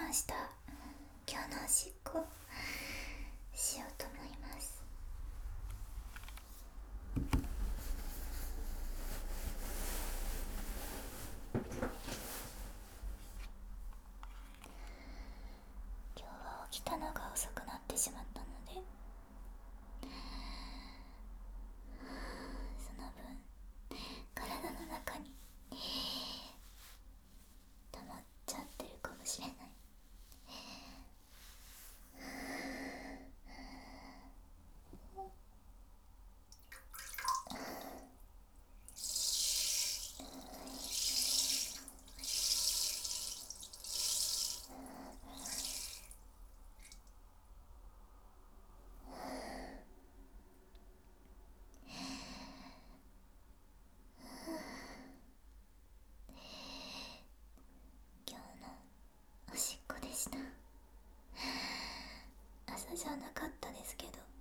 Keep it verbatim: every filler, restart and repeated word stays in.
ました。今日のおしっこしようと思います。今日は起きたのが遅くなってしまったので、その分体の中に溜まっちゃってるかもしれない。今日のおしっこでした。朝じゃなかったですけど、